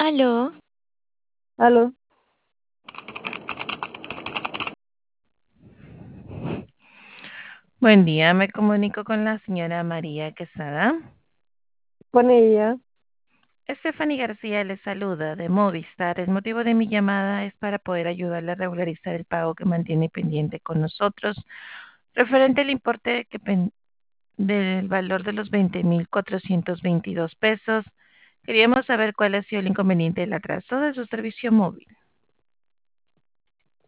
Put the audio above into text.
Aló, Aló, Buen día, me comunico con la señora María Quesada. con ella. Stephanie García le saluda de Movistar. El motivo de mi llamada es para poder ayudarle a regularizar el pago que mantiene pendiente con nosotros, referente al importe del valor de los 20.422 pesos. Queríamos saber cuál ha sido el inconveniente del atraso de su servicio móvil.